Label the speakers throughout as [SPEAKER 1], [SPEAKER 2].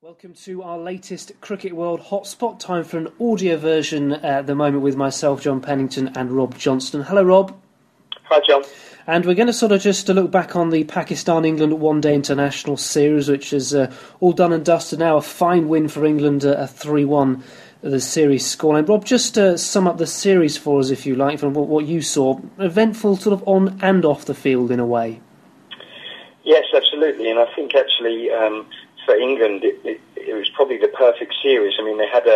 [SPEAKER 1] Welcome to our latest Cricket World Hotspot. Time for an audio version at the moment with myself, John Pennington, and Rob Johnston. Hello, Rob.
[SPEAKER 2] Hi, John.
[SPEAKER 1] And we're going to sort of just look back on the Pakistan-England one-day international series, which is all done and dusted now. A fine win for England, a 3-1 the series scoreline. Rob, just sum up the series for us, if you like, from what you saw. Eventful sort of on and off the field in a way.
[SPEAKER 2] Yes, absolutely. And I think actually for England it was probably the perfect series. I mean, they had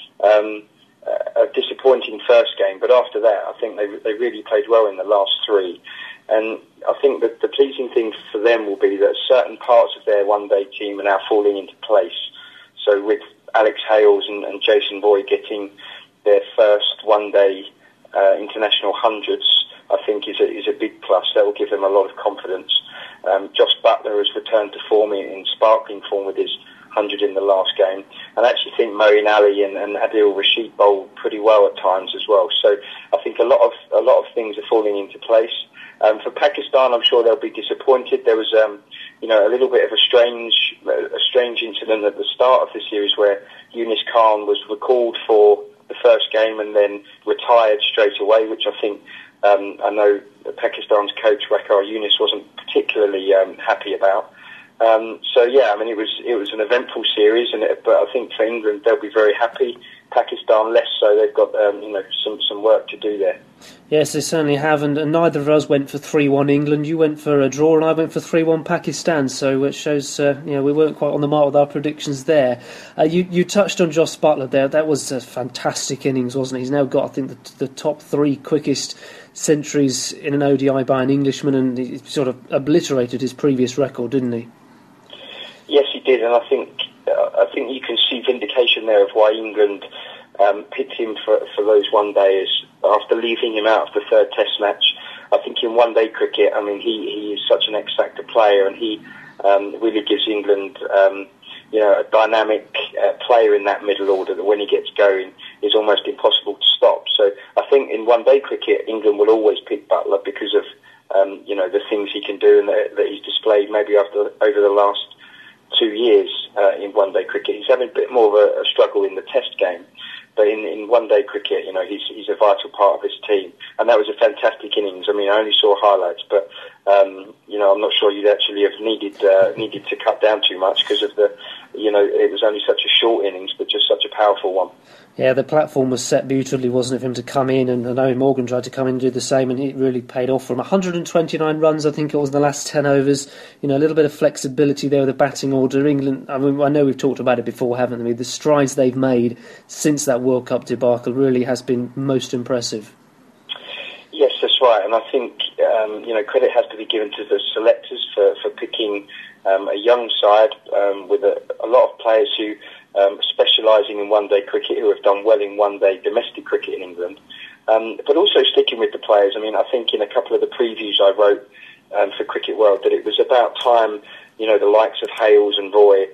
[SPEAKER 2] a disappointing first game, but after that I think they really played well in the last three. And I think that the pleasing thing for them will be that certain parts of their one-day team are now falling into place. So with Alex Hales and Jason Roy getting their first one-day international hundreds, I think is a big plus. That will give them a lot of confidence. Josh Buttler has returned to form in sparkling form with his 100 in the last game. And I actually think Moeen Ali and Adil Rashid bowled pretty well at times as well. So I think a lot of things are falling into place. For Pakistan, I'm sure they'll be disappointed. There was a little bit of a strange incident at the start of the series where Yunis Khan was recalled for the first game and then retired straight away, which I think I know Pakistan's coach Waqar Younis wasn't particularly happy about. It was an eventful series, but I think for England they'll be very happy. Pakistan less so. They've got some work to do there.
[SPEAKER 1] Yes, they certainly have, and neither of us went for 3-1 England. You went for a draw, and I went for 3-1 Pakistan. So it shows we weren't quite on the mark with our predictions there. You touched on Josh Buttler there. That was a fantastic innings, wasn't it? He's now got, I think, the top three quickest centuries in an ODI by an Englishman, and he sort of obliterated his previous record, didn't he?
[SPEAKER 2] Yes, he did, and I think you can see vindication there of why England picked him for those one-days after leaving him out of the third Test match. I think in one-day cricket, I mean, he is such an X-factor player, and he really gives England a dynamic player in that middle order that when he gets going is almost impossible to stop. So I think in one-day cricket, England will always pick Buttler because of the things he can do and that he's displayed maybe over the last 2 years in one-day cricket. He's having a bit more of a struggle in the Test game, but in one-day cricket, he's a vital part of his team, and that was a fantastic innings. I mean, I only saw highlights, but I'm not sure you'd actually have needed to cut down too much because of it was only such a short innings, but just such a powerful one.
[SPEAKER 1] Yeah, the platform was set beautifully, wasn't it, for him to come in, and Eoin Morgan tried to come in and do the same, and it really paid off for him. 129 runs, I think it was, in the last 10 overs. A little bit of flexibility there with the batting order. England, I mean, I know we've talked about it before, haven't we? The strides they've made since that World Cup debacle really has been most impressive.
[SPEAKER 2] Yes, that's right, and I think credit has to be given to the selectors for picking a young side with a lot of players who specialising in one-day cricket, who have done well in one-day domestic cricket in England, but also sticking with the players. I mean, I think in a couple of the previews I wrote for Cricket World that it was about time, the likes of Hales and Roy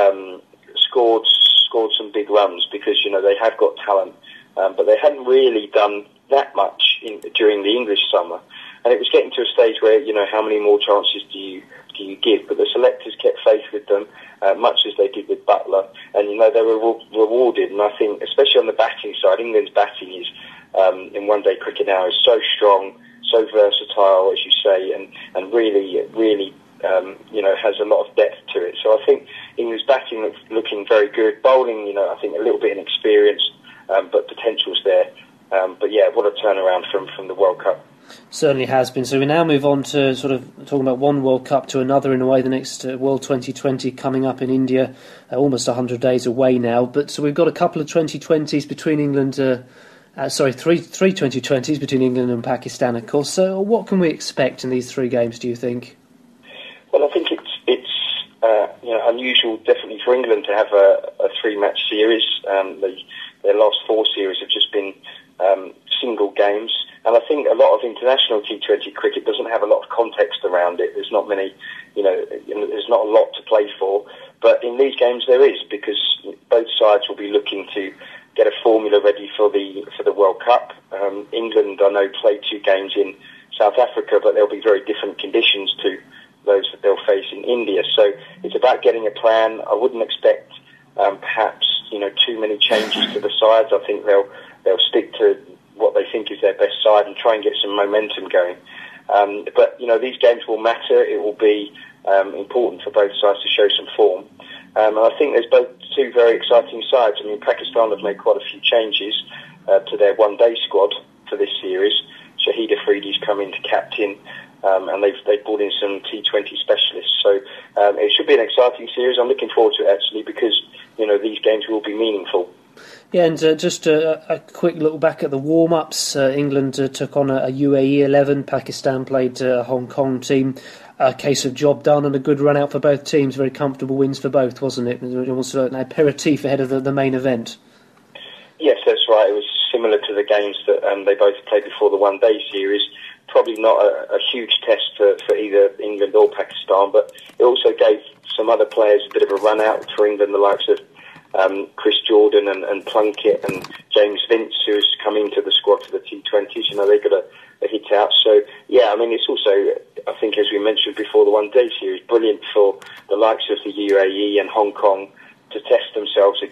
[SPEAKER 2] scored some big runs because, they have got talent, but they hadn't really done that much during the English summer. And it was getting to a stage where, how many more chances do you give? But the selectors kept faith with them, much as they did with Buttler. And, they were rewarded. And I think, especially on the batting side, England's batting is, in one-day cricket now, is so strong, so versatile, as you say, and really, really, has a lot of depth to it. So I think England's batting looking very good. Bowling, I think a little bit inexperienced, but potential's there. But yeah, what a turnaround from the World Cup.
[SPEAKER 1] Certainly has been. So we now move on to sort of talking about one World Cup to another in a way. The next World 2020 coming up in India, almost 100 days away now. But so we've got a couple of 2020s between England, three 2020s between England and Pakistan, of course. So what can we expect in these three games, do you think?
[SPEAKER 2] Well, I think it's unusual, definitely, for England to have a three-match series. Their last four series have just been single games. And I think a lot of international T20 cricket doesn't have a lot of context around it. There's not many, there's not a lot to play for. But in these games there is, because both sides will be looking to get a formula ready for the World Cup. England, I know, played two games in South Africa, but there'll be very different conditions to those that they'll face in India. So it's about getting a plan. I wouldn't expect perhaps too many changes to the sides. I think they'll stick to what they think is their best side and try and get some momentum going. But these games will matter. It will be important for both sides to show some form. And I think there's both two very exciting sides. I mean, Pakistan have made quite a few changes to their one-day squad for this series. Shahid Afridi's come in to captain, and they've brought in some T20 specialists. So it should be an exciting series. I'm looking forward to it, actually, because these games will be meaningful.
[SPEAKER 1] Yeah, and just a quick look back at the warm-ups. England took on a UAE 11. Pakistan played a Hong Kong team. A case of job done and a good run out for both teams. Very comfortable wins for both, wasn't it? It was almost an aperitif ahead of the main event.
[SPEAKER 2] Yes, that's right. It was similar to the games that they both played before the one-day series. Probably not a huge test for either England or Pakistan, but it also gave some other players a bit of a run out for England, the likes of Chris Jordan and Plunkett and James Vince, who has come into the squad for the T20s. They got a hit out. So, yeah, I mean, it's also, I think, as we mentioned before, the one-day series, brilliant for the likes of the UAE and Hong Kong to test themselves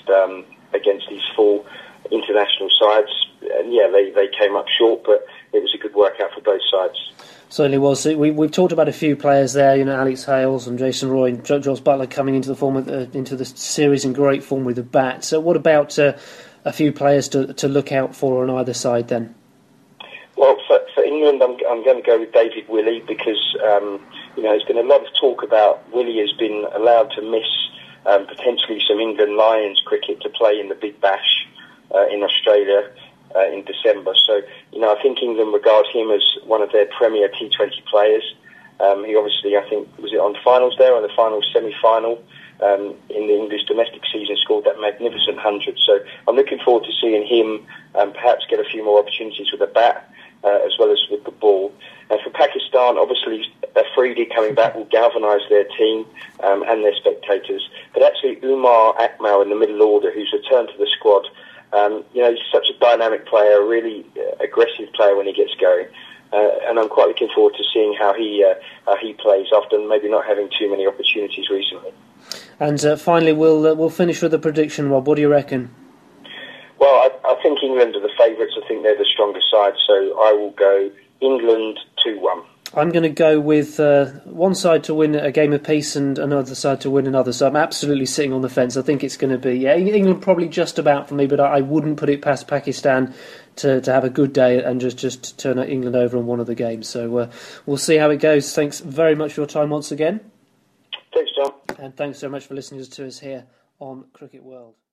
[SPEAKER 2] against these full international sides. And, yeah, they came up short, but it was a good workout for both sides.
[SPEAKER 1] Certainly was. We've talked about a few players there, Alex Hales and Jason Roy and Jos Buttler coming into the series in great form with the bat. So what about a few players to look out for on either side then?
[SPEAKER 2] Well, for England, I'm going to go with David Willey because there's been a lot of talk about Willey has been allowed to miss potentially some England Lions cricket to play in the Big Bash in Australia in December. So, I think England regard him as one of their premier T20 players. He obviously, I think, was it on finals there or the final semi-final in the English domestic season, scored that magnificent 100. So I'm looking forward to seeing him perhaps get a few more opportunities with the bat as well as with the ball. And for Pakistan, obviously, Afridi coming back will galvanise their team and their spectators. But actually, Umar Akmal in the middle order, who's returned to the squad, he's such a dynamic player, a really aggressive player when he gets going. And I'm quite looking forward to seeing how he plays after maybe not having too many opportunities recently. And
[SPEAKER 1] finally, we'll finish with a prediction, Rob. What do you reckon?
[SPEAKER 2] Well, I think England are the favourites. I think they're the stronger side, so I will go England 2-1.
[SPEAKER 1] I'm going to go with one side to win a game apiece and another side to win another. So I'm absolutely sitting on the fence. I think it's going to be England probably just about for me, but I wouldn't put it past Pakistan to have a good day and just turn England over in one of the games. So we'll see how it goes. Thanks very much for your time once again.
[SPEAKER 2] Thanks, John.
[SPEAKER 1] And thanks so much for listening to us here on Cricket World.